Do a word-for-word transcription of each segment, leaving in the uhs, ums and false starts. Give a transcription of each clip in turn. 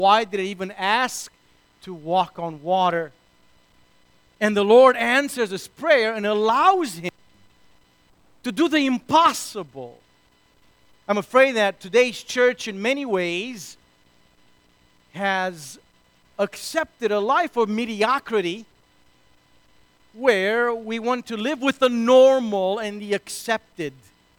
Why did he even ask to walk on water? And the Lord answers his prayer and allows him to do the impossible. I'm afraid that today's church, in many ways, has accepted a life of mediocrity where we want to live with the normal and the accepted.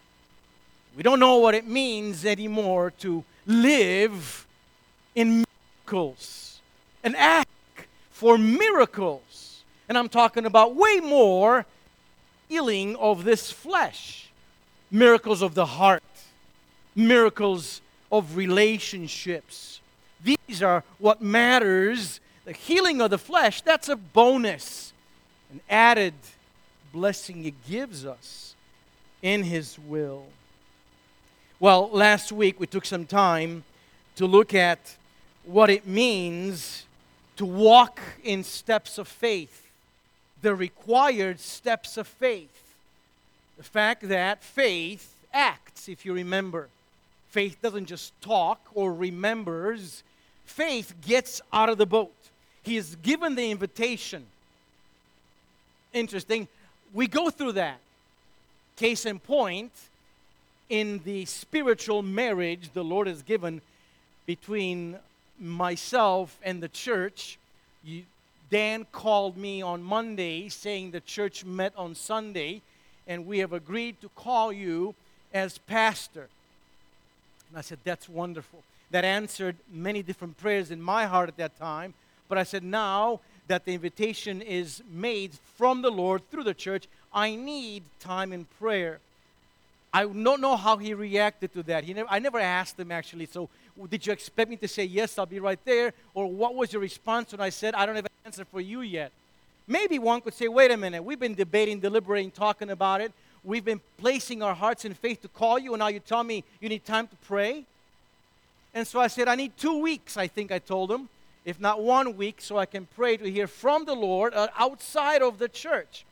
We don't know what it means anymore to live in miracles and ask for miracles. And I'm talking about way more healing of this flesh, miracles of the heart, miracles of relationships. These are what matters. The healing of the flesh, that's a bonus, an added blessing He gives us in His will. Well, last week we took some time to look at what it means to walk in steps of faith, the required steps of faith. The fact that faith acts, if you remember. Faith doesn't just talk or remembers. Faith gets out of the boat. He is given the invitation. Interesting. We go through that. Case in point, in the spiritual marriage the Lord has given between myself and the church. You, Dan called me on Monday saying the church met on Sunday, and we have agreed to call you as pastor. And I said, that's wonderful. That answered many different prayers in my heart at that time. But I said, now that the invitation is made from the Lord through the church, I need time in prayer. I don't know how he reacted to that. He never, I never asked him actually, so did you expect me to say, yes, I'll be right there? Or what was your response when I said, I don't have an answer for you yet? Maybe one could say, wait a minute, we've been debating, deliberating, talking about it. We've been placing our hearts in faith to call you, and now you tell me you need time to pray? And so I said, I need two weeks, I think I told him, if not one week, so I can pray to hear from the Lord uh, outside of the church.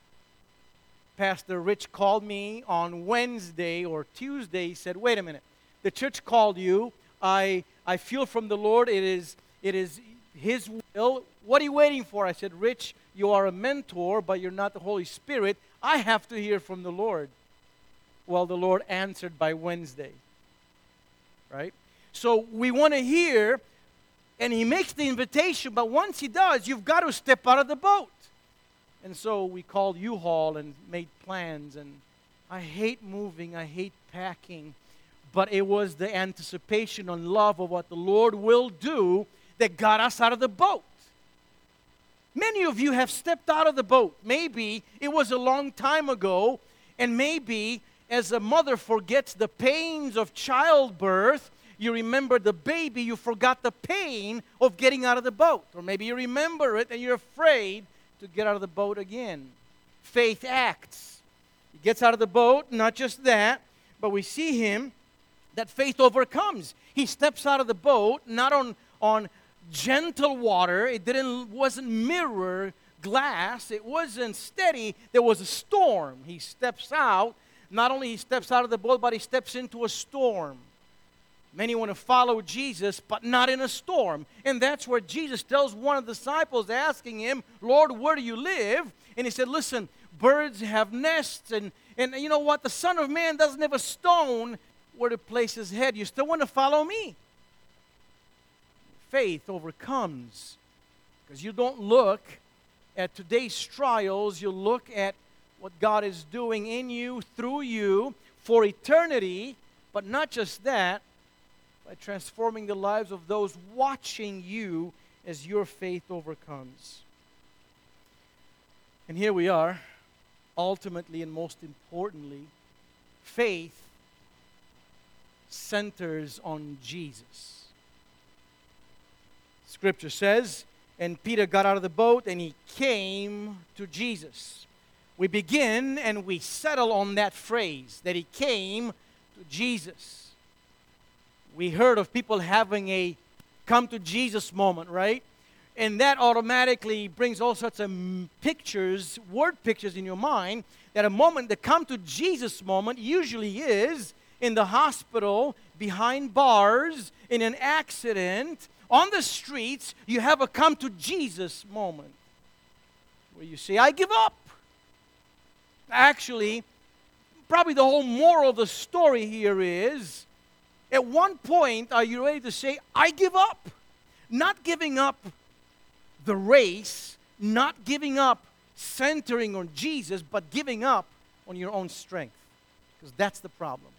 Pastor Rich called me on Wednesday or Tuesday. He said, wait a minute, the church called you. I I feel from the Lord it is it is His will. What are you waiting for? I said, Rich, you are a mentor, but you're not the Holy Spirit. I have to hear from the Lord. Well, the Lord answered by Wednesday. Right? So we want to hear, and He makes the invitation, but once He does, you've got to step out of the boat. And so we called U-Haul and made plans. And I hate moving. I hate packing. But it was the anticipation and love of what the Lord will do that got us out of the boat. Many of you have stepped out of the boat. Maybe it was a long time ago. And maybe as a mother forgets the pains of childbirth, you remember the baby, you forgot the pain of getting out of the boat. Or maybe you remember it and you're afraid to get out of the boat again. Faith acts. He gets out of the boat, not just that, but we see him, that faith overcomes. He steps out of the boat, not on, on gentle water. It didn't wasn't mirror glass. It wasn't steady. There was a storm. He steps out. Not only he steps out of the boat, but he steps into a storm. Many want to follow Jesus, but not in a storm. And that's where Jesus tells one of the disciples, asking him, Lord, where do you live? And he said, listen, birds have nests, and, and you know what? The Son of Man doesn't have a stone where to place his head. You still want to follow me? Faith overcomes. Because you don't look at today's trials, you look at what God is doing in you, through you, for eternity, but not just that, by transforming the lives of those watching you as your faith overcomes. And here we are, ultimately and most importantly, faith centers on Jesus. Scripture says, and Peter got out of the boat and he came to Jesus. We begin and we settle on that phrase, that he came to Jesus. We heard of people having a come to Jesus moment, right? And that automatically brings all sorts of pictures, word pictures in your mind, that a moment, the come to Jesus moment usually is in the hospital, behind bars, in an accident, On the streets, you have a come to Jesus moment where you say, I give up. Actually, probably the whole moral of the story here is, at one point, are you ready to say, I give up? Not giving up the race, not giving up centering on Jesus, but giving up on your own strength. Because that's the problem.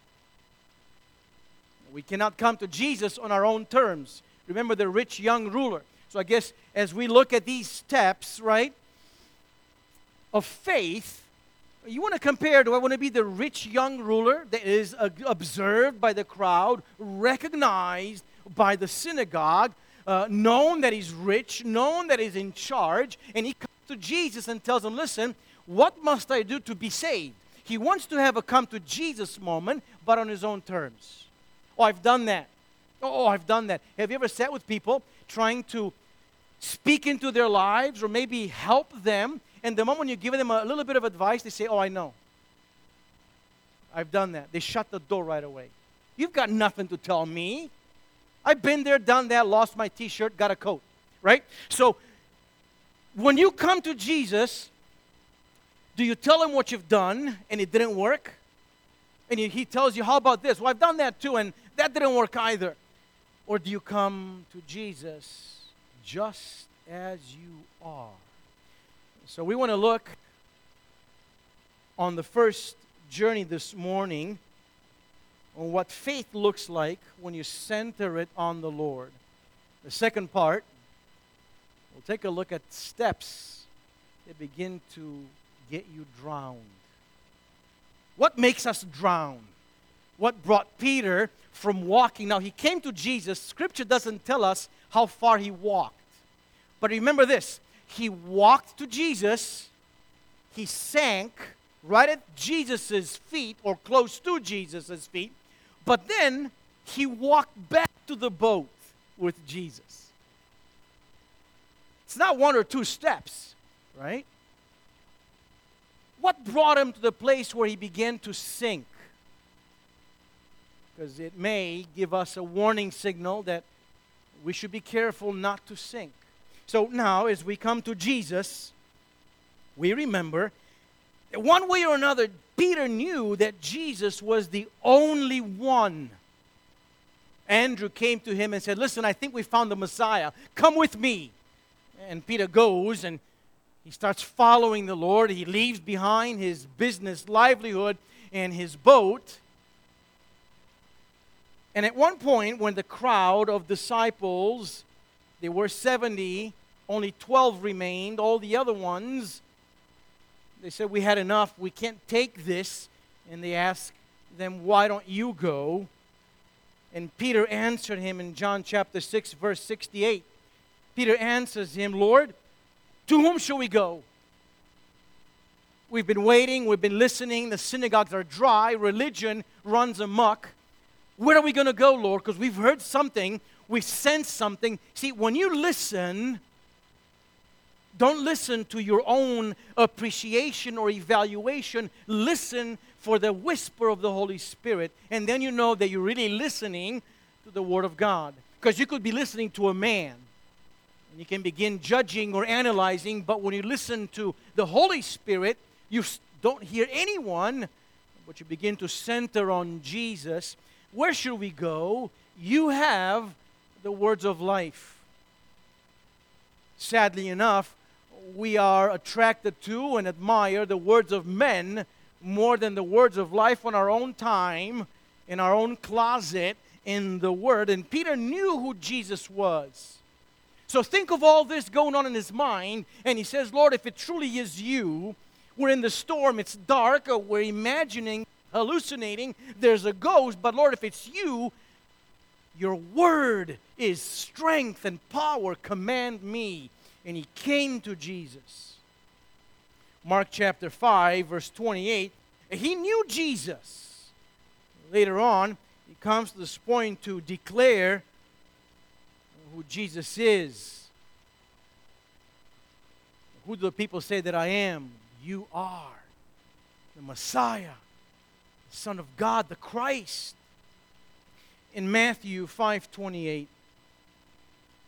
We cannot come to Jesus on our own terms. Remember the rich young ruler. So I guess as we look at these steps, right, of faith, you want to compare, do I want to be the rich young ruler that is uh, observed by the crowd, recognized by the synagogue, uh, known that he's rich, known that he's in charge, and he comes to Jesus and tells him, listen, what must I do to be saved? He wants to have a come to Jesus moment, but on his own terms. Oh, I've done that. Oh, I've done that. Have you ever sat with people trying to speak into their lives or maybe help them, and the moment you give them a little bit of advice, they say, oh, I know. I've done that. They shut the door right away. You've got nothing to tell me. I've been there, done that, lost my t-shirt, got a coat, right? So when you come to Jesus, do you tell him what you've done and it didn't work? And he tells you, how about this? Well, I've done that too, and that didn't work either. Or do you come to Jesus just as you are? So we want to look on the first journey this morning on what faith looks like when you center it on the Lord. The second part, we'll take a look at steps that begin to get you drowned. What makes us drown? What brought Peter from walking? Now, he came to Jesus. Scripture doesn't tell us how far he walked. But remember this. He walked to Jesus. He sank right at Jesus' feet or close to Jesus' feet. But then he walked back to the boat with Jesus. It's not one or two steps, right? What brought him to the place where he began to sink? Because it may give us a warning signal that we should be careful not to sink. So now, as we come to Jesus, we remember that one way or another, Peter knew that Jesus was the only one. Andrew came to him and said, listen, I think we found the Messiah. Come with me. And Peter goes and he starts following the Lord. He leaves behind his business livelihood and his boat. And at one point, when the crowd of disciples, there were seventy, only twelve remained, all the other ones, they said, we had enough, we can't take this. And they asked them, why don't you go? And Peter answered him in John chapter six, verse sixty-eight. Peter answers him, Lord, to whom shall we go? We've been waiting, we've been listening, the synagogues are dry, religion runs amok. Where are we going to go, Lord? Because we've heard something, we've sensed something. See, when you listen, don't listen to your own appreciation or evaluation. Listen for the whisper of the Holy Spirit. And then you know that you're really listening to the Word of God. Because you could be listening to a man. And you can begin judging or analyzing. But when you listen to the Holy Spirit, you don't hear anyone. But you begin to center on Jesus. Where should we go? You have the words of life. Sadly enough, we are attracted to and admire the words of men more than the words of life on our own time, in our own closet, in the Word. And Peter knew who Jesus was. So think of all this going on in his mind, and he says, Lord, if it truly is you, we're in the storm, it's dark, or we're imagining, hallucinating, there's a ghost, but Lord, if it's you, your word is strength and power, command me. And he came to Jesus. Mark chapter five, verse twenty-eight, he knew Jesus. Later on, he comes to this point to declare who Jesus is. Who do the people say that I am? You are the Messiah, the Son of God, the Christ. In Matthew five twenty-eight,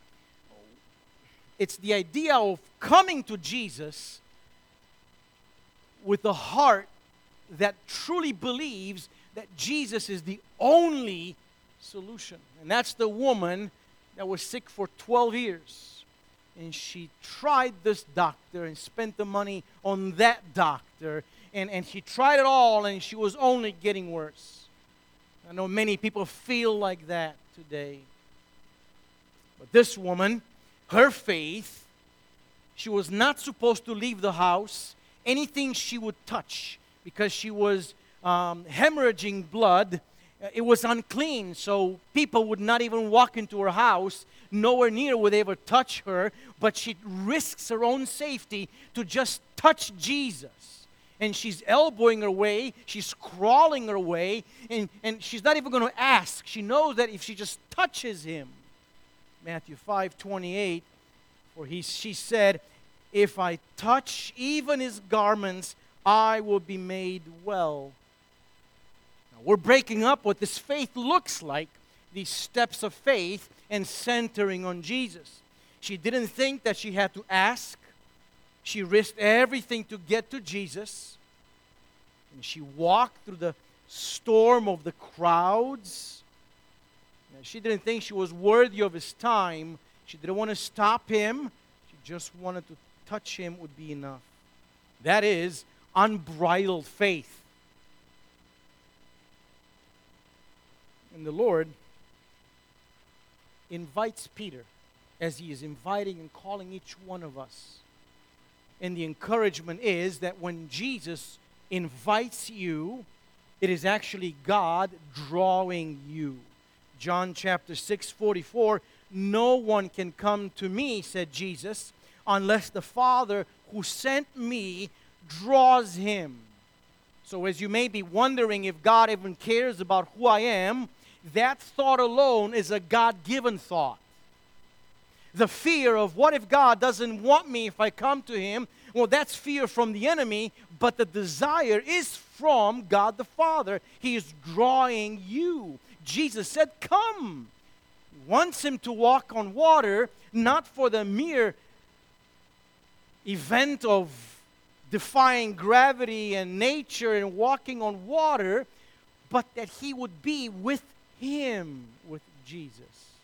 it's the idea of coming to Jesus with a heart that truly believes that Jesus is the only solution. And that's the woman that was sick for twelve years. And she tried this doctor and spent the money on that doctor. And, and she tried it all, and she was only getting worse. I know many people feel like that today. But this woman, her faith, she was not supposed to leave the house. Anything she would touch, because she was um, hemorrhaging blood, it was unclean. So people would not even walk into her house. Nowhere near would they ever touch her. But she risks her own safety to just touch Jesus. And she's elbowing her way. She's crawling her way. And, and she's not even going to ask. She knows that if she just touches him. Matthew five twenty-eight, for he, she said, if I touch even his garments, I will be made well. Now, we're breaking up what this faith looks like, these steps of faith and centering on Jesus. She didn't think that she had to ask. She risked everything to get to Jesus. And she walked through the storm of the crowds. And she didn't think she was worthy of his time. She didn't want to stop him. She just wanted to touch him would be enough. That is unbridled faith. And the Lord invites Peter, as he is inviting and calling each one of us. And the encouragement is that when Jesus invites you, it is actually God drawing you. John chapter six forty-four, no one can come to me, said Jesus, unless the Father who sent me draws him. So as you may be wondering if God even cares about who I am, that thought alone is a God-given thought. The fear of what if God doesn't want me if I come to him, well, that's fear from the enemy, but the desire is from God the Father. He is drawing you. Jesus said, come. He wants him to walk on water, not for the mere event of defying gravity and nature and walking on water, but that he would be with him, with Jesus.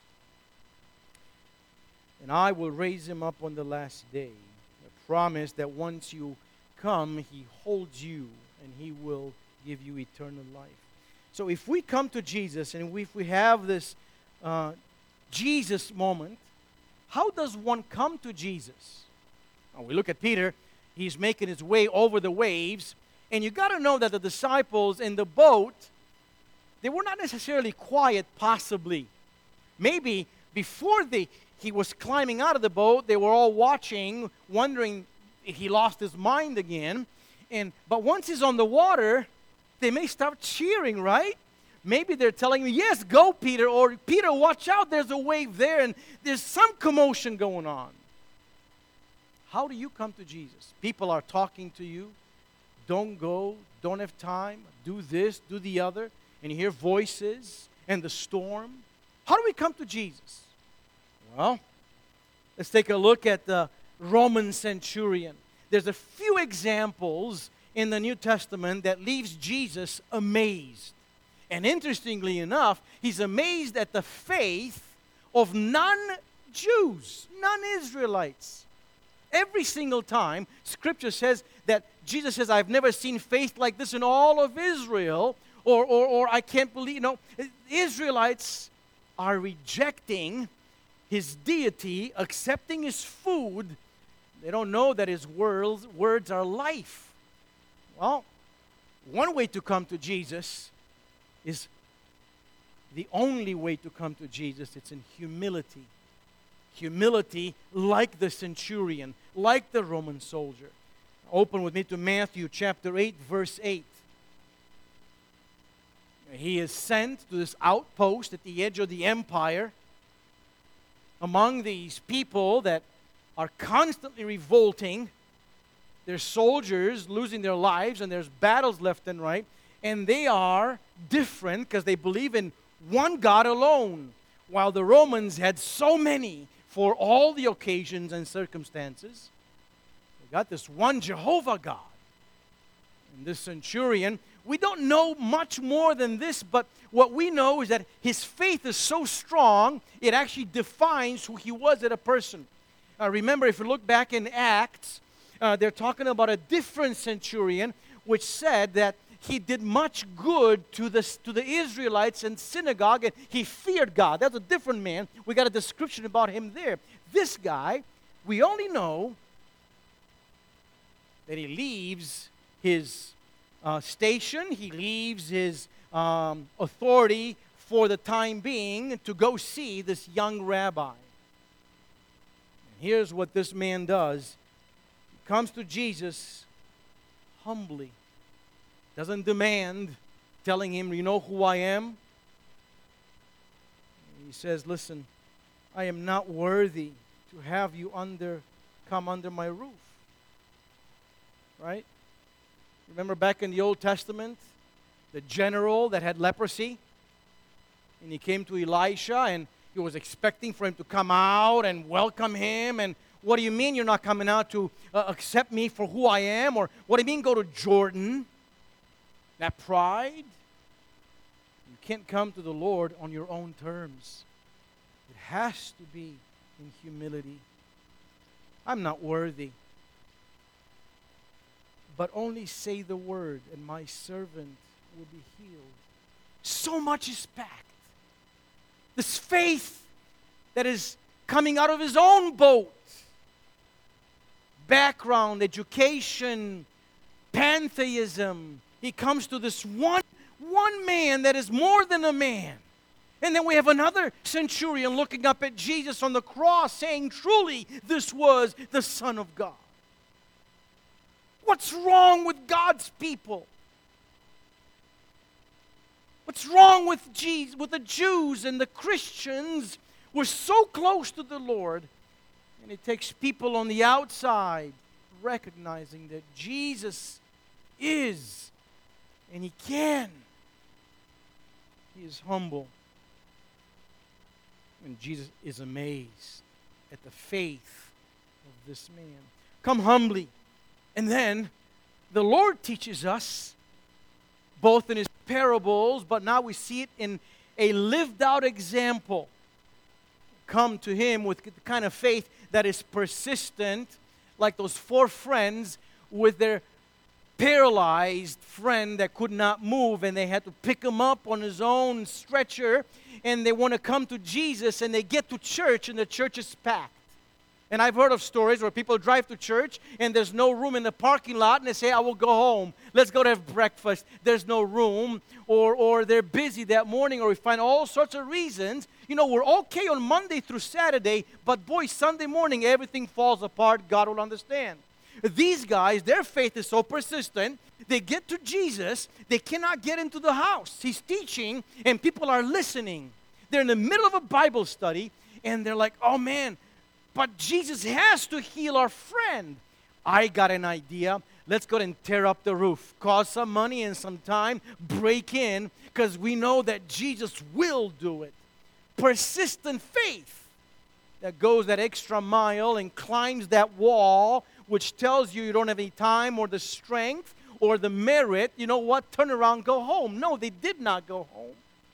And I will raise him up on the last day. A promise that once you come, he holds you and he will give you eternal life. So if we come to Jesus and if we have this uh, Jesus moment, how does one come to Jesus? Well, we look at Peter. He's making his way over the waves. And you got to know that the disciples in the boat, they were not necessarily quiet, possibly. Maybe before they, he was climbing out of the boat, they were all watching, wondering if he lost his mind again. And but once he's on the water, they may start cheering, right? Maybe they're telling me, yes, go, Peter, or Peter, watch out, there's a wave there, and there's some commotion going on. How do you come to Jesus? People are talking to you. Don't go, don't have time, do this, do the other, and you hear voices and the storm. How do we come to Jesus? Well, let's take a look at the Roman centurion. There's a few examples in the New Testament that leaves Jesus amazed. And interestingly enough, he's amazed at the faith of non-Jews, non-Israelites. Every single time, Scripture says that Jesus says, I've never seen faith like this in all of Israel, or, or, or I can't believe, you know, Israelites are rejecting his deity, accepting his food. They don't know that his words, words are life. Well, one way to come to Jesus is the only way to come to Jesus. It's in humility. Humility like the centurion, like the Roman soldier. Open with me to Matthew chapter eight, verse eight. He is sent to this outpost at the edge of the empire among these people that are constantly revolting. There's soldiers losing their lives, and there's battles left and right. And they are different because they believe in one God alone, while the Romans had so many for all the occasions and circumstances. We got this one Jehovah God. And this centurion, we don't know much more than this, but what we know is that his faith is so strong, it actually defines who he was as a person. Uh, remember, if you look back in Acts, uh, they're talking about a different centurion, which said that he did much good to the, to the Israelites in synagogue, and he feared God. That's a different man. We got a description about him there. This guy, we only know that he leaves his uh, station, he leaves his um, authority for the time being to go see this young rabbi. And here's what this man does. He comes to Jesus humbly. Doesn't demand telling him, you know who I am? He says, listen, I am not worthy to have you under, come under my roof. Right? Remember back in the Old Testament, the general that had leprosy? And he came to Elisha and he was expecting for him to come out and welcome him. And what do you mean you're not coming out to uh, accept me for who I am? Or what do you mean go to Jordan? That pride, you can't come to the Lord on your own terms. It has to be in humility. I'm not worthy. But only say the word, and my servant will be healed. So much is packed. This faith that is coming out of his own boat. Background, education, pantheism. He comes to this one, one man that is more than a man. And then we have another centurion looking up at Jesus on the cross saying, truly, this was the Son of God. What's wrong with God's people? What's wrong with Jesus, with the Jews and the Christians? We're so close to the Lord, and it takes people on the outside recognizing that Jesus is, and He can. He is humble. And Jesus is amazed at the faith of this man. Come humbly. And then the Lord teaches us, both in His parables, but now we see it in a lived out example. Come to Him with the kind of faith that is persistent, like those four friends with their paralyzed friend that could not move, and they had to pick him up on his own stretcher, and they want to come to Jesus, and they get to church, and the church is packed. And I've heard of stories where people drive to church, and there's no room in the parking lot, and they say, I will go home. Let's go to have breakfast. There's no room. Or, or they're busy that morning, or we find all sorts of reasons. You know, we're okay on Monday through Saturday, but boy, Sunday morning, everything falls apart. God will understand. These guys, their faith is so persistent, they get to Jesus, they cannot get into the house. He's teaching, and people are listening. They're in the middle of a Bible study, and they're like, oh man, but Jesus has to heal our friend. I got an idea. Let's go and tear up the roof. Cost some money and some time. Break in, because we know that Jesus will do it. Persistent faith that goes that extra mile and climbs that wall, which tells you you don't have any time or the strength or the merit. You know what? Turn around, go home. No, they did not go home.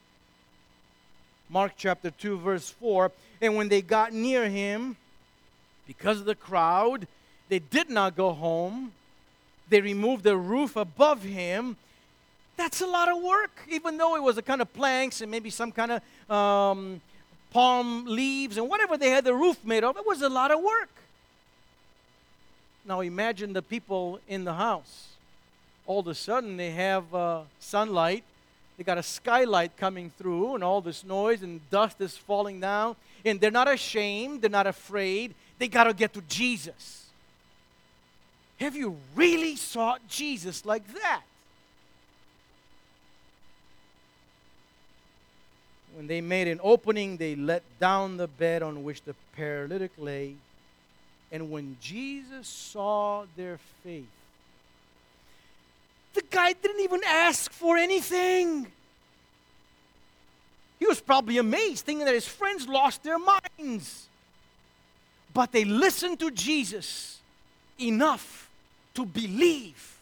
Mark chapter two, verse four. And when they got near him, because of the crowd, they did not go home. They removed the roof above him. That's a lot of work, even though it was a kind of planks and maybe some kind of um, palm leaves and whatever they had the roof made of. It was a lot of work. Now imagine the people in the house. All of a sudden they have uh, sunlight. They got a skylight coming through, and all this noise and dust is falling down. And they're not ashamed. They're not afraid. They got to get to Jesus. Have you really sought Jesus like that? When they made an opening, they let down the bed on which the paralytic lay. And when Jesus saw their faith, the guy didn't even ask for anything. He was probably amazed, thinking that his friends lost their minds. But they listened to Jesus enough to believe.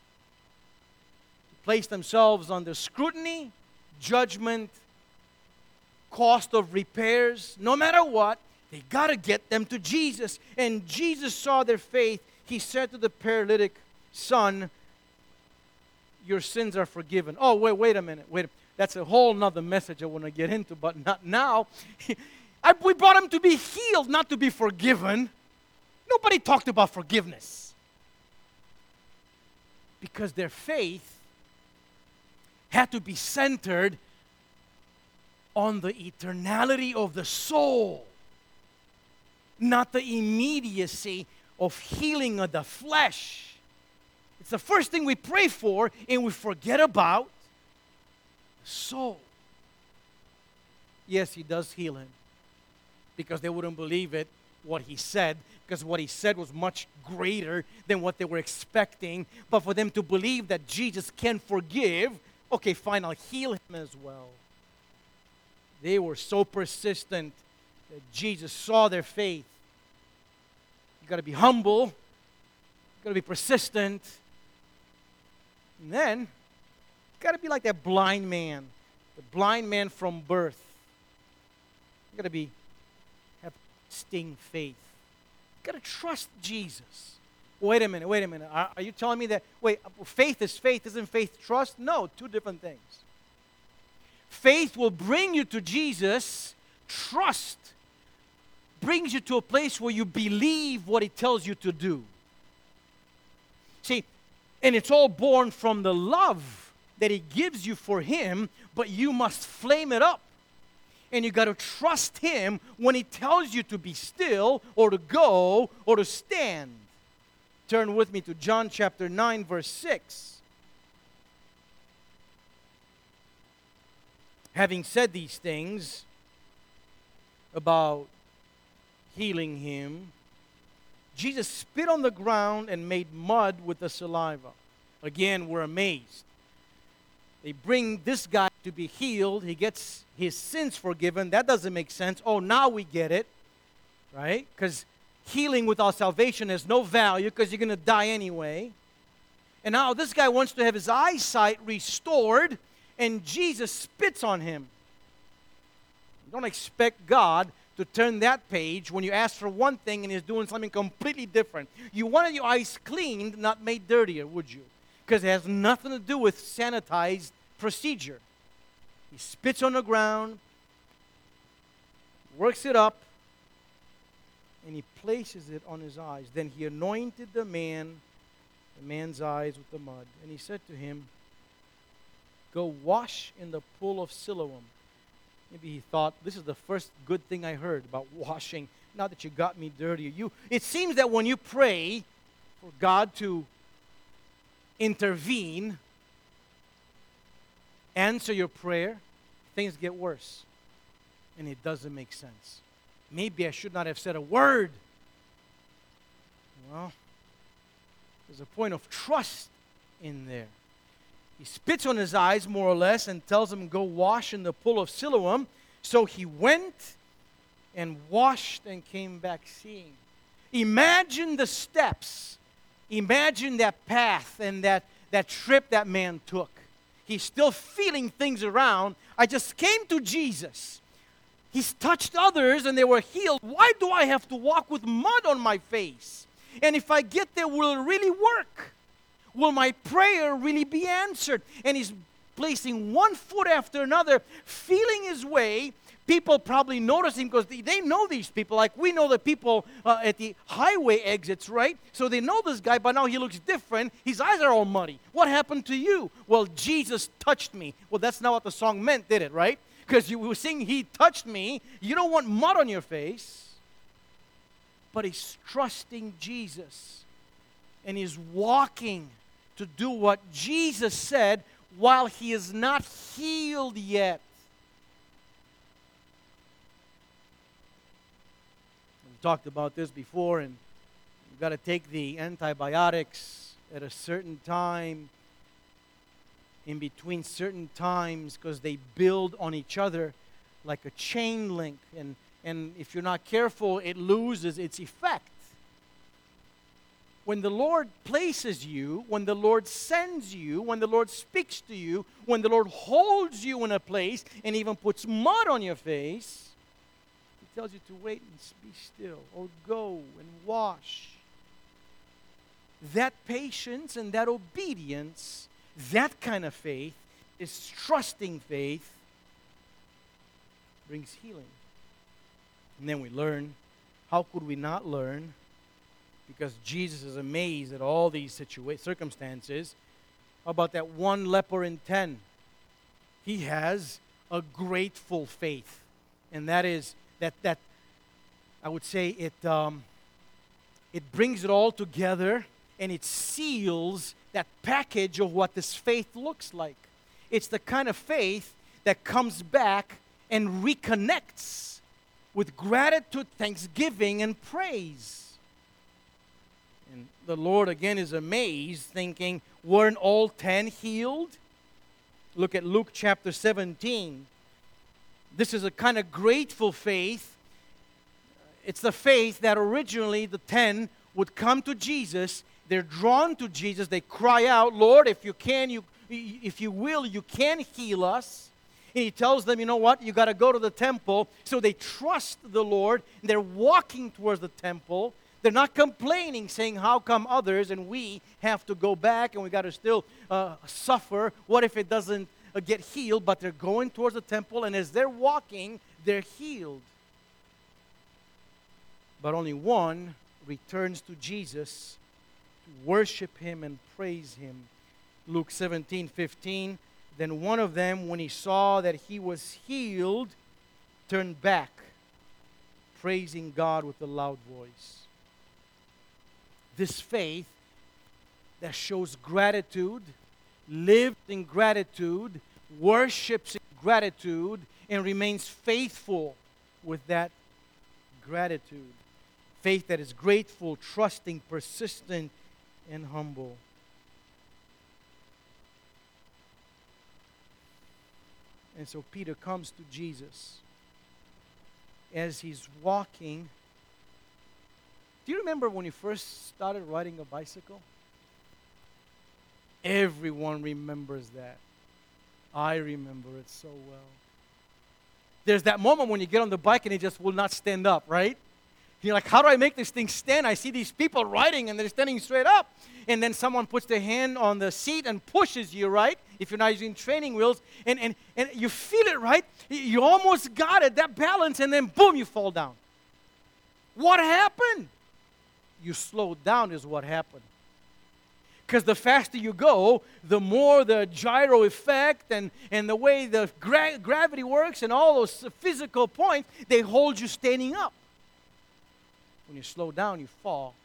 Place themselves under scrutiny, judgment, cost of repairs. No matter what, they got to get them to Jesus. And Jesus saw their faith. He said to the paralytic, "Son, your sins are forgiven." Oh, wait, wait a minute. Wait. That's a whole nother message I want to get into, but not now. I, we brought him to be healed, not to be forgiven. Nobody talked about forgiveness. Because their faith had to be centered on the eternality of the soul, not the immediacy of healing of the flesh. It's the first thing we pray for, and we forget about the soul. Yes, he does heal him, because they wouldn't believe it, what he said, because what he said was much greater than what they were expecting. But for them to believe that Jesus can forgive, okay, fine, I'll heal him as well. They were so persistent that Jesus saw their faith. You got to be humble. You got to be persistent. And then, you got to be like that blind man, the blind man from birth. You got to be have sting faith. You got to trust Jesus. Wait a minute, wait a minute. Are, are you telling me that, wait, faith is faith, isn't faith trust? No, two different things. Faith will bring you to Jesus. Trust brings you to a place where you believe what he tells you to do. See, and it's all born from the love that he gives you for him, but you must flame it up. And you got to trust him when he tells you to be still or to go or to stand. Turn with me to John chapter nine, verse six. Having said these things about healing him, Jesus spit on the ground and made mud with the saliva. Again, we're amazed. They bring this guy to be healed. He gets his sins forgiven. That doesn't make sense. Oh, now we get it, right? Because healing without salvation has no value because you're going to die anyway. And now this guy wants to have his eyesight restored, and Jesus spits on him. You don't expect God to turn that page when you ask for one thing and he's doing something completely different. You wanted your eyes cleaned, not made dirtier, would you? Because it has nothing to do with sanitized procedure. He spits on the ground, works it up, and he places it on his eyes. Then he anointed the man, the man's eyes with the mud. And he said to him, "Go wash in the pool of Siloam." Maybe he thought, this is the first good thing I heard about washing. Now that you got me dirty. You, it seems that when you pray for God to intervene, answer your prayer, things get worse. And it doesn't make sense. Maybe I should not have said a word. Well, there's a point of trust in there. He spits on his eyes, more or less, and tells him, "Go wash in the pool of Siloam." So he went and washed and came back seeing. Imagine the steps. Imagine that path and that, that trip that man took. He's still feeling things around. I just came to Jesus. He's touched others and they were healed. Why do I have to walk with mud on my face? And if I get there, will it really work? Will my prayer really be answered? And he's placing one foot after another, feeling his way. People probably notice him because they, they know these people. Like we know the people uh, at the highway exits, right? So they know this guy, but now he looks different. His eyes are all muddy. What happened to you? Well, Jesus touched me. Well, that's not what the song meant, did it, right? Because you were singing, He touched me. You don't want mud on your face. But he's trusting Jesus. And he's walking to do what Jesus said while he is not healed yet. We talked about this before, and you've got to take the antibiotics at a certain time, in between certain times, because they build on each other like a chain link. And and if you're not careful, it loses its effect. When the Lord places you, when the Lord sends you, when the Lord speaks to you, when the Lord holds you in a place and even puts mud on your face, He tells you to wait and be still, or go and wash. That patience and that obedience, that kind of faith, is trusting faith, brings healing. And then we learn, how could we not learn? Because Jesus is amazed at all these situa- circumstances. How about that one leper in ten? He has a grateful faith. And that is, that, that I would say, it, um, it brings it all together and it seals that package of what this faith looks like. It's the kind of faith that comes back and reconnects with gratitude, thanksgiving, and praise. And the Lord again is amazed, thinking, weren't all ten healed? Look at Luke chapter seventeen. This is a kind of grateful faith. It's the faith that originally the ten would come to Jesus. They're drawn to Jesus. They cry out, Lord, if you can, you, if you will, you can heal us. And He tells them, you know what, you got to go to the temple. So they trust the Lord. And they're walking towards the temple. They're not complaining, saying, how come others and we have to go back and we got to still uh, suffer? What if it doesn't uh, get healed? But they're going towards the temple, and as they're walking, they're healed. But only one returns to Jesus to worship Him and praise Him. Luke seventeen fifteen. Then one of them, when he saw that he was healed, turned back, praising God with a loud voice. This faith that shows gratitude, lives in gratitude, worships in gratitude, and remains faithful with that gratitude. Faith that is grateful, trusting, persistent, and humble. And so Peter comes to Jesus as he's walking. Do you remember when you first started riding a bicycle? Everyone remembers that. I remember it so well. There's that moment when you get on the bike and it just will not stand up, right? You're like, how do I make this thing stand? I see these people riding and they're standing straight up. And then someone puts their hand on the seat and pushes you, right? If you're not using training wheels. And, and, and you feel it, right? You almost got it, that balance, and then boom, you fall down. What happened? You slowed down is what happened. Because the faster you go, the more the gyro effect and, and the way the gra- gravity works and all those physical points, they hold you standing up. When you slow down, you fall.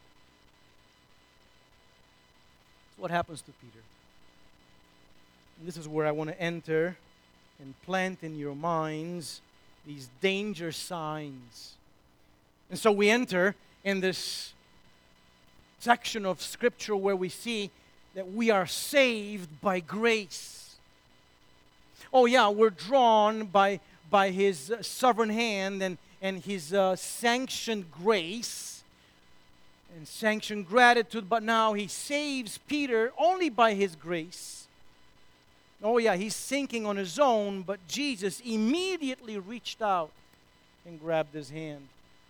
That's what happens to Peter. And this is where I want to enter and plant in your minds these danger signs. And so we enter in this section of Scripture where we see that we are saved by grace. Oh yeah, we're drawn by, by His uh, sovereign hand and, and His uh, sanctioned grace and sanctioned gratitude, but now He saves Peter only by His grace. Oh yeah, he's sinking on his own, but Jesus immediately reached out and grabbed his hand.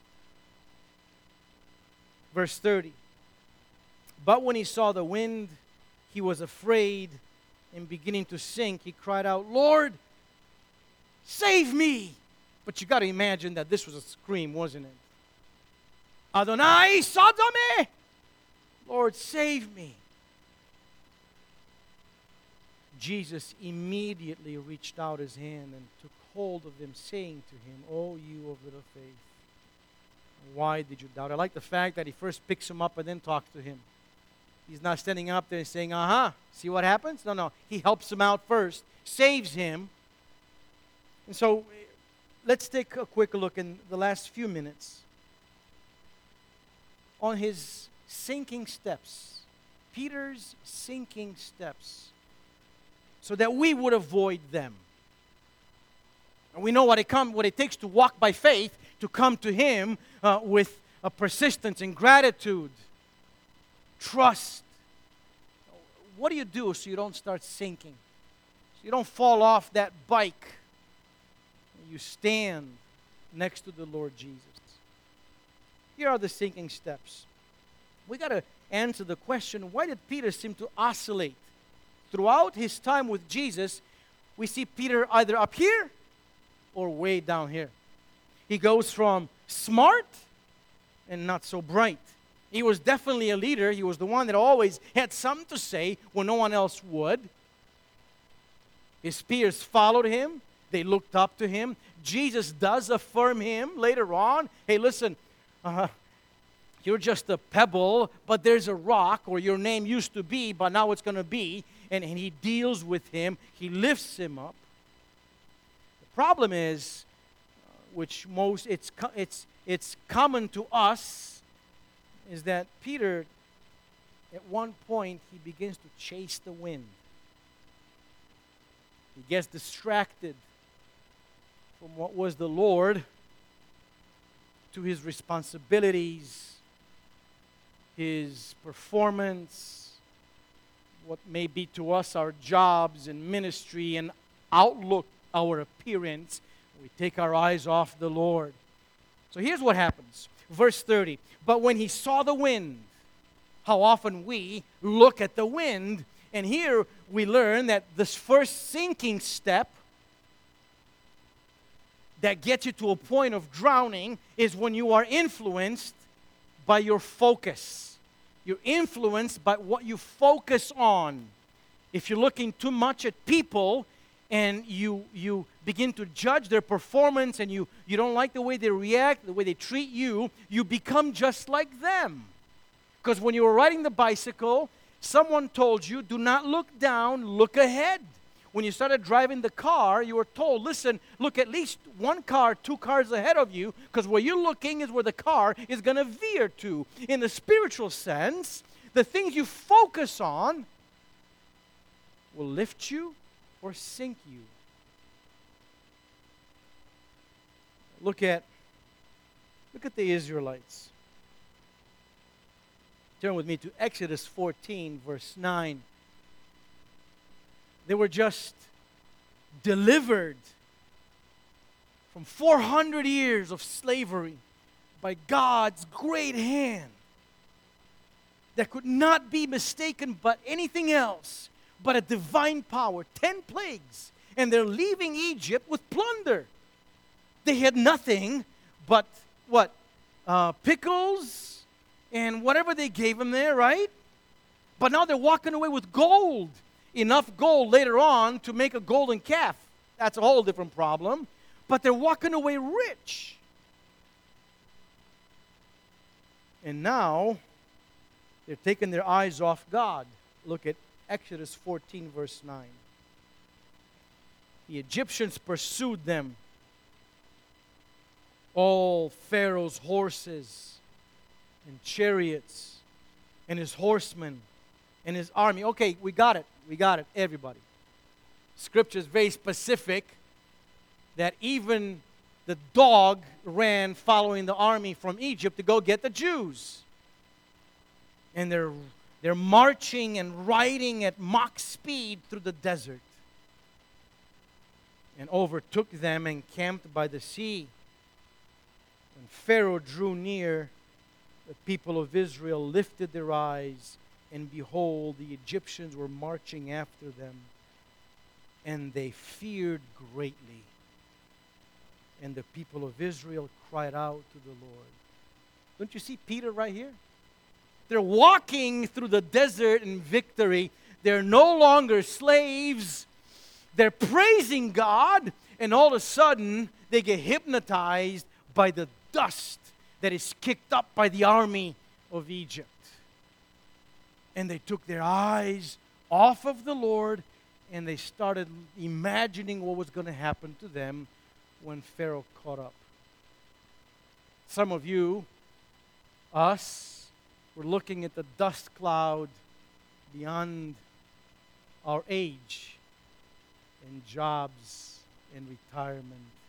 Verse thirty. But when he saw the wind, he was afraid, and beginning to sink, he cried out, Lord, save me! But you got to imagine that this was a scream, wasn't it? Adonai, Sodome! Lord, save me. Jesus immediately reached out his hand and took hold of him, saying to him, O you of little faith, why did you doubt? I like the fact that he first picks him up and then talks to him. He's not standing up there and saying, uh-huh, see what happens? No, no. He helps him out first, saves him. And so let's take a quick look in the last few minutes on his sinking steps, Peter's sinking steps, so that we would avoid them. And we know what it, come, what it takes to walk by faith, to come to Him uh, with a persistence and gratitude, trust. What do you do so you don't start sinking? So you don't fall off that bike. You stand next to the Lord Jesus. Here are the sinking steps. We got to answer the question, why did Peter seem to oscillate? Throughout his time with Jesus, we see Peter either up here or way down here. He goes from smart and not so bright. He was definitely a leader. He was the one that always had something to say when no one else would. His peers followed him. They looked up to him. Jesus does affirm him later on. Hey, listen, uh, you're just a pebble, but there's a rock, or your name used to be, but now it's going to be. And, and he deals with him. He lifts him up. The problem is, uh, which most, it's, it's, it's common to us, is that Peter, at one point, he begins to chase the wind. He gets distracted from what was the Lord to his responsibilities, his performance, what may be to us our jobs and ministry and outlook, our appearance. We take our eyes off the Lord. So here's what happens. Verse thirty. But when he saw the wind, how often we look at the wind, and here we learn that this first sinking step that gets you to a point of drowning is when you are influenced by your focus. You're influenced by what you focus on. If you're looking too much at people and you you begin to judge their performance and you, you don't like the way they react, the way they treat you, you become just like them. Because when you were riding the bicycle, someone told you, do not look down, look ahead. When you started driving the car, you were told, listen, look at least one car, two cars ahead of you, because where you're looking is where the car is going to veer to. In the spiritual sense, the things you focus on will lift you or sink you. Look at, look at the Israelites. Turn with me to Exodus fourteen, verse nine. They were just delivered from four hundred years of slavery by God's great hand that could not be mistaken but anything else but a divine power. Ten plagues. And they're leaving Egypt with plunder. They had nothing but what? Uh, pickles and whatever they gave them there, right? But now they're walking away with gold. Enough gold later on to make a golden calf. That's a whole different problem. But they're walking away rich. And now they're taking their eyes off God. Look at Exodus fourteen, verse nine. The Egyptians pursued them. All Pharaoh's horses and chariots and his horsemen and his army. Okay, we got it. We got it, everybody. Scripture is very specific that even the dog ran following the army from Egypt to go get the Jews. And they're, they're marching and riding at Mach speed through the desert. And overtook them and camped by the sea. When Pharaoh drew near, the people of Israel lifted their eyes, and behold, the Egyptians were marching after them, and they feared greatly. And the people of Israel cried out to the Lord. Don't you see Peter right here? They're walking through the desert in victory. They're no longer slaves. They're praising God, and all of a sudden, they get hypnotized by the dust that is kicked up by the army of Egypt. And they took their eyes off of the Lord, and they started imagining what was going to happen to them when Pharaoh caught up. Some of you, us, were looking at the dust cloud beyond our age and jobs and retirement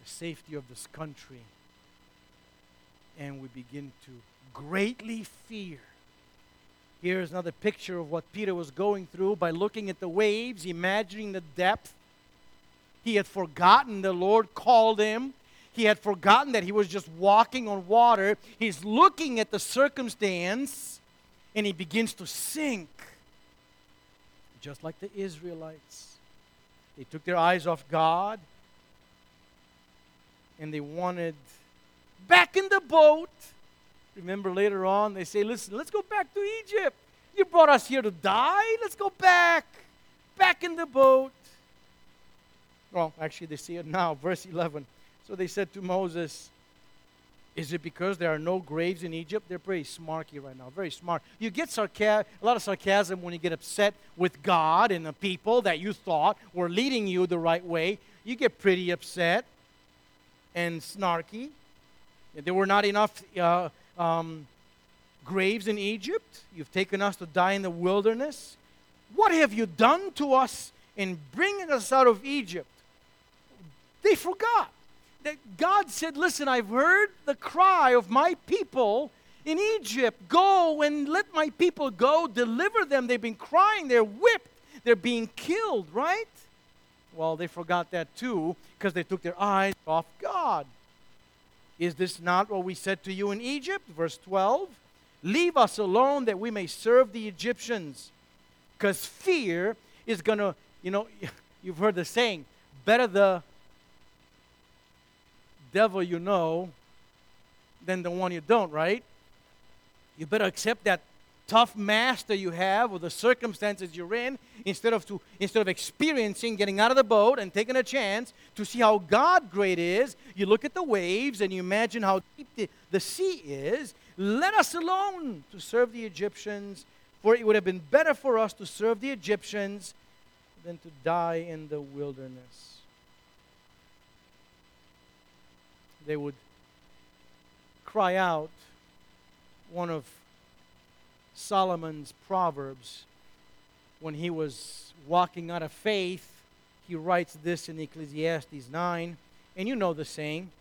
safety of this country. And we begin to greatly fear. Here's another picture of what Peter was going through by looking at the waves, imagining the depth. He had forgotten the Lord called him. He had forgotten that he was just walking on water. He's looking at the circumstance, and he begins to sink. Just like the Israelites. They took their eyes off God, and they wanted back in the boat. Remember later on, they say, listen, let's go back to Egypt. You brought us here to die. Let's go back. Back in the boat. Well, actually, they see it now. Verse eleven. So they said to Moses, is it because there are no graves in Egypt? They're pretty smarky right now. Very smart. You get sarcasm, a lot of sarcasm when you get upset with God and the people that you thought were leading you the right way. You get pretty upset and snarky. There were not enough uh, um, graves in Egypt. You've taken us to die in the wilderness. What have you done to us in bringing us out of Egypt? They forgot that God said, listen, I've heard the cry of my people in Egypt. Go and let my people go. Deliver them. They've been crying. They're whipped. They're being killed, right? Well, they forgot that too because they took their eyes off God. Is this not what we said to you in Egypt? Verse twelve. Leave us alone that we may serve the Egyptians. Because fear is going to, you know, you've heard the saying, better the devil you know than the one you don't, right? You better accept that tough master you have or the circumstances you're in instead of to instead of experiencing getting out of the boat and taking a chance to see how God great is. You look at the waves and you imagine how deep the, the sea is. Let us alone to serve the Egyptians, for it would have been better for us to serve the Egyptians than to die in the wilderness. They would cry out one of Solomon's Proverbs. When he was walking out of faith, he writes this in Ecclesiastes nine, and you know the saying,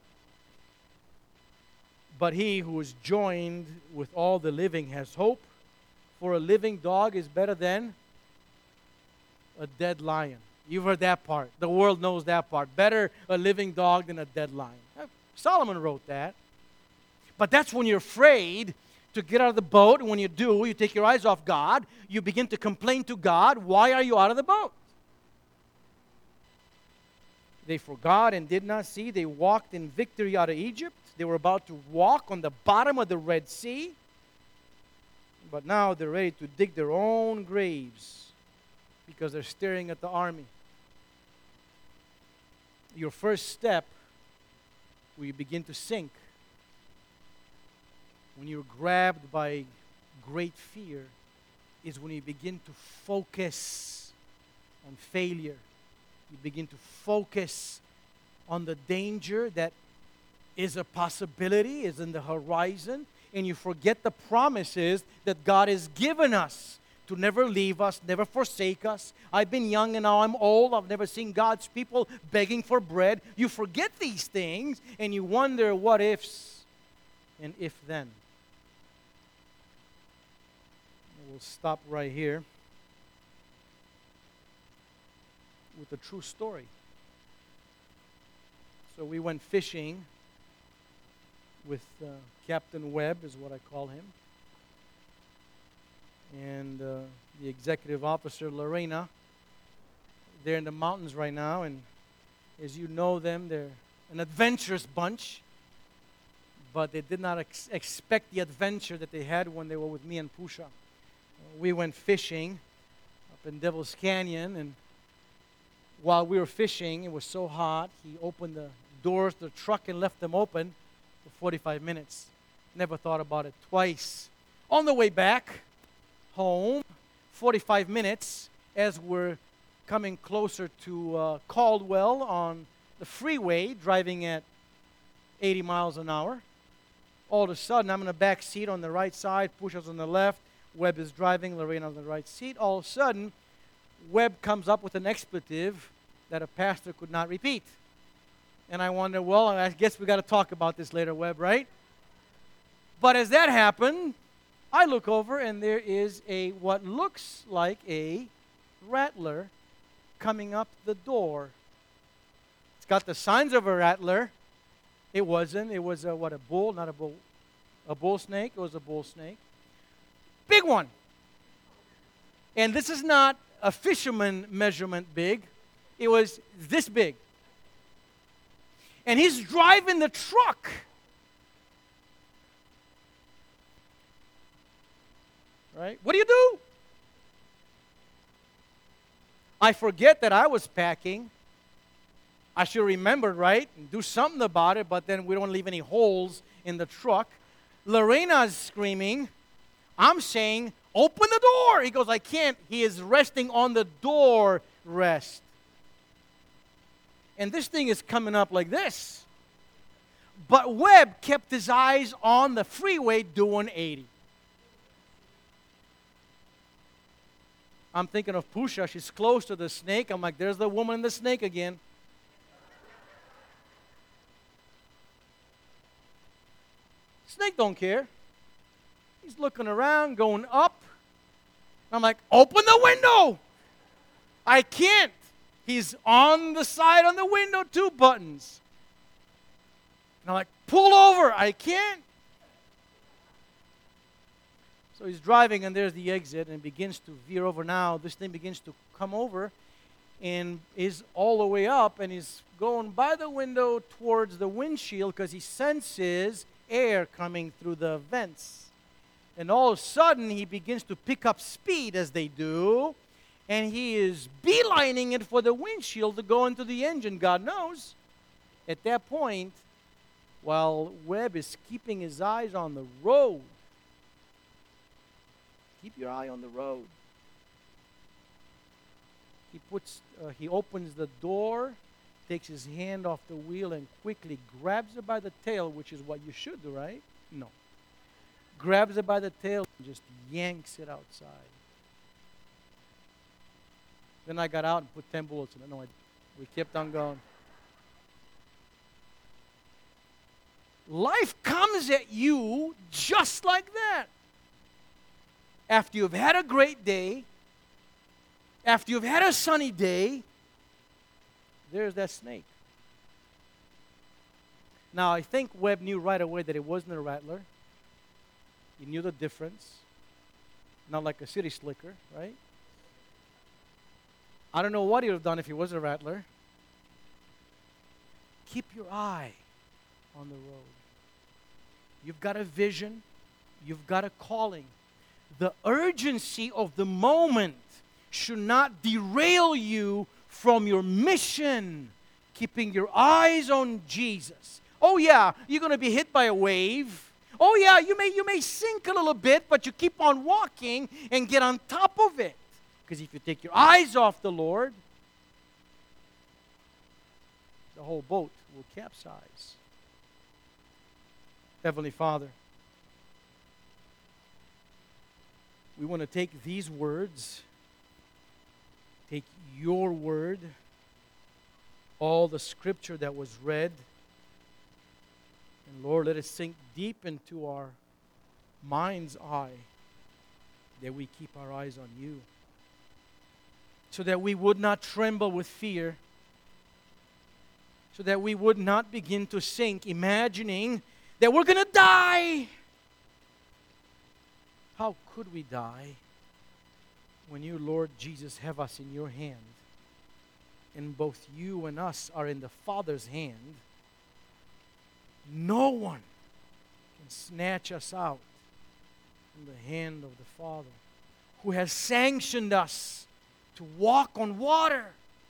but he who is joined with all the living has hope, for a living dog is better than a dead lion. You've heard that part. The world knows that part. Better a living dog than a dead lion. Solomon wrote that. But that's when you're afraid to get out of the boat, and when you do, you take your eyes off God, you begin to complain to God, why are you out of the boat? They forgot and did not see. They walked in victory out of Egypt. They were about to walk on the bottom of the Red Sea. But now they're ready to dig their own graves because they're staring at the army. Your first step, where you begin to sink, when you're grabbed by great fear, is when you begin to focus on failure. You begin to focus on the danger that is a possibility, is in the horizon, and you forget the promises that God has given us to never leave us, never forsake us. I've been young and now I'm old. I've never seen God's people begging for bread. You forget these things and you wonder what ifs and if then. We'll stop right here with a true story. So we went fishing with uh, Captain Webb, is what I call him, and uh, the executive officer, Lorena. They're in the mountains right now, and as you know them, they're an adventurous bunch, but they did not ex- expect the adventure that they had when they were with me and Pusha. Uh, we went fishing up in Devil's Canyon, and while we were fishing, it was so hot, he opened the doors to the truck and left them open for forty-five minutes. Never thought about it twice. On the way back home, forty-five minutes, as we're coming closer to uh, Caldwell on the freeway, driving at eighty miles an hour. All of a sudden, I'm in the back seat on the right side, Pusha's on the left, Webb is driving, Lorena on the right seat. All of a sudden, Webb comes up with an expletive that a pastor could not repeat. And I wonder, well, I guess we got to talk about this later, Webb, right? But as that happened, I look over and there is a what looks like a rattler coming up the door. It's got the signs of a rattler. It wasn't. It was a, what, a bull, not a bull. A bull snake. It was a bull snake. Big one. And this is not a fisherman measurement big. It was this big. And he's driving the truck. Right? What do you do? I forget that I was packing. I should remember, right? And do something about it, but then we don't leave any holes in the truck. Lorena's screaming. I'm saying, open the door. He goes, I can't. He is resting on the door rest. And this thing is coming up like this. But Webb kept his eyes on the freeway doing eighty. I'm thinking of Pusha. She's close to the snake. I'm like, there's the woman and the snake again. Snake don't care. He's looking around, going up. I'm like, open the window. I can't. He's on the side on the window, two buttons. And I'm like, pull over. I can't. So he's driving, and there's the exit, and it begins to veer over now. This thing begins to come over and is all the way up, and he's going by the window towards the windshield because he senses air coming through the vents. And all of a sudden, he begins to pick up speed as they do, and he is beelining it for the windshield to go into the engine, God knows. At that point, while Webb is keeping his eyes on the road, keep your eye on the road. He puts, uh, he opens the door, takes his hand off the wheel, and quickly grabs it by the tail, which is what you should do, right? No. Grabs it by the tail and just yanks it outside. Then I got out and put ten bullets in it. No, I, we kept on going. Life comes at you just like that. After you've had a great day, after you've had a sunny day, there's that snake. Now, I think Webb knew right away that it wasn't a rattler. He knew the difference. Not like a city slicker, right? I don't know what he would have done if he was a rattler. Keep your eye on the road. You've got a vision. You've got a calling. The urgency of the moment should not derail you from your mission. Keeping your eyes on Jesus. Oh yeah, you're going to be hit by a wave. Oh yeah, you may, you may sink a little bit, but you keep on walking and get on top of it. Because if you take your eyes off the Lord, the whole boat will capsize. Heavenly Father, we want to take these words, take your word, all the scripture that was read, and Lord, let it sink deep into our mind's eye that we keep our eyes on you, so that we would not tremble with fear, so that we would not begin to sink, imagining that we're going to die. How could we die when you, Lord Jesus, have us in your hand, and both you and us are in the Father's hand? No one can snatch us out from the hand of the Father, who has sanctioned us to walk on water.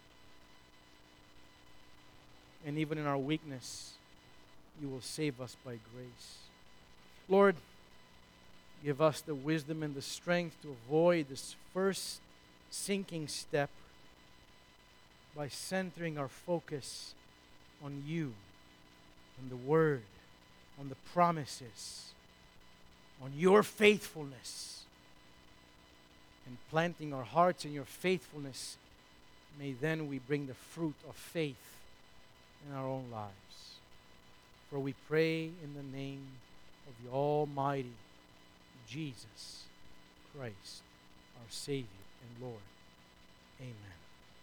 And even in our weakness, you will save us by grace. Lord, give us the wisdom and the strength to avoid this first sinking step by centering our focus on you, on the Word, on the promises, on your faithfulness, and planting our hearts in your faithfulness. May then we bring the fruit of faith in our own lives. For we pray in the name of the Almighty Jesus Christ, our Savior and Lord. Amen.